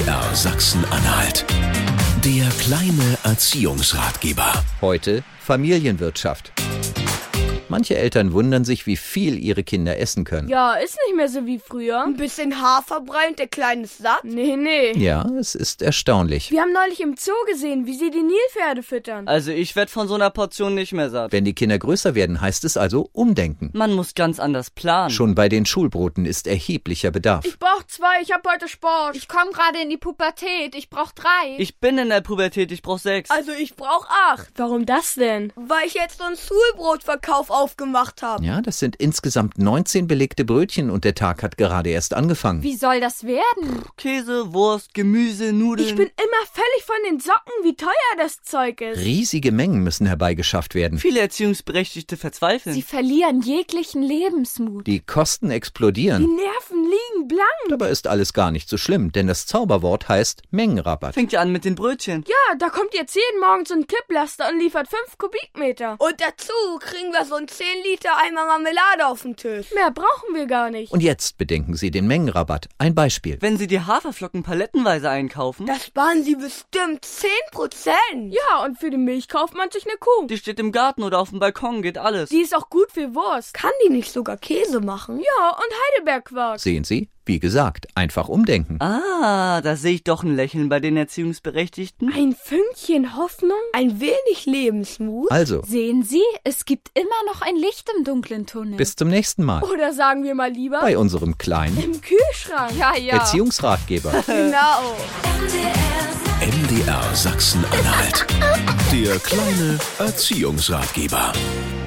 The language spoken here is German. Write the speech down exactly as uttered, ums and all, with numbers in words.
R Sachsen-Anhalt. Der kleine Erziehungsratgeber. Heute Familienwirtschaft. Manche Eltern wundern sich, wie viel ihre Kinder essen können. Ja, ist nicht mehr so wie früher. Ein bisschen Haferbrei und der Kleine ist satt? Nee, nee. Ja, es ist erstaunlich. Wir haben neulich im Zoo gesehen, wie sie die Nilpferde füttern. Also ich werd von so einer Portion nicht mehr satt. Wenn die Kinder größer werden, heißt es also umdenken. Man muss ganz anders planen. Schon bei den Schulbroten ist erheblicher Bedarf. Ich brauch zwei, ich hab heute Sport. Ich komme gerade in die Pubertät, ich brauch drei. Ich bin in der Pubertät, ich brauch sechs. Also ich brauch acht. Warum das denn? Weil ich jetzt so einen Schulbrotverkauf aufgemacht habe. Ja, das sind insgesamt neunzehn belegte Brötchen und der Tag hat gerade erst angefangen. Wie soll das werden? Käse, Wurst, Gemüse, Nudeln. Ich bin immer völlig von den Socken, wie teuer das Zeug ist. Riesige Mengen müssen herbeigeschafft werden. Viele Erziehungsberechtigte verzweifeln. Sie verlieren jeglichen Lebensmut. Die Kosten Die explodieren. Nerven liegen blank. Dabei ist alles gar nicht so schlimm, denn das Zauberwort heißt Mengenrabatt. Fängt ja an mit den Brötchen. Ja, da kommt jetzt jeden Morgen so ein Kipplaster und liefert fünf Kubikmeter. Und dazu kriegen wir so einen zehn Liter Eimer Marmelade auf den Tisch. Mehr brauchen wir gar nicht. Und jetzt bedenken Sie den Mengenrabatt. Ein Beispiel. Wenn Sie die Haferflocken palettenweise einkaufen, Da sparen Sie bestimmt zehn Prozent. Ja, und für die Milch kauft man sich eine Kuh. die steht im Garten oder auf dem Balkon, geht alles. Die ist auch gut für Wurst. Kann die nicht sogar Käse machen? Ja, und Heidelbergquark. Sehen Sie? Wie gesagt, einfach umdenken. Ah, da sehe ich doch ein Lächeln bei den Erziehungsberechtigten. Ein Fünkchen Hoffnung? Ein wenig Lebensmut? Also, Sehen Sie, es gibt immer noch ein Licht im dunklen Tunnel. bis zum nächsten Mal. Oder sagen wir mal lieber Bei unserem kleinen im Kühlschrank. Ja, ja. Erziehungsratgeber. Genau. M D R Sachsen-Anhalt. Der kleine Erziehungsratgeber.